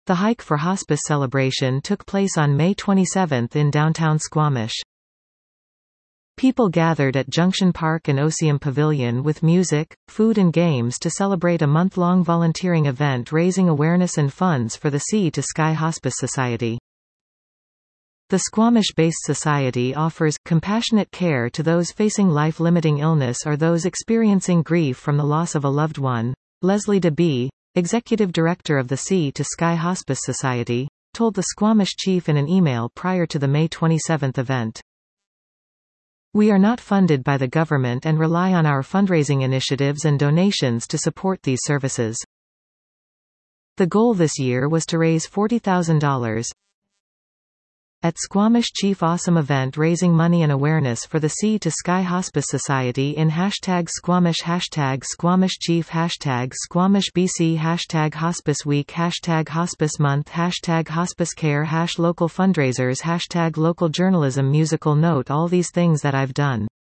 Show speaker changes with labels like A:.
A: The Hike for Hospice celebration took place on May 27 in downtown Squamish. People gathered at Junction Park and Osium Pavilion with music, food and games to celebrate a month-long volunteering event raising awareness and funds for the Sea to Sky Hospice Society. The Squamish-based society offers compassionate care to those facing life-limiting illness or those experiencing grief from the loss of a loved one. Leslie DeBee, executive director of the Sea to Sky Hospice Society, told the Squamish chief in an email prior to the May 27 event. "We are not funded by the government and rely on our fundraising initiatives and donations to support these services. The goal this year was to raise $40,000 at Squamish Chief Awesome event raising money and awareness for the Sea to Sky Hospice Society in #Squamish #Squamish Chief #Squamish BC #Hospice Week #Hospice Month #Hospice Care #Local Fundraisers #Local Journalism Musical note all these things that I've done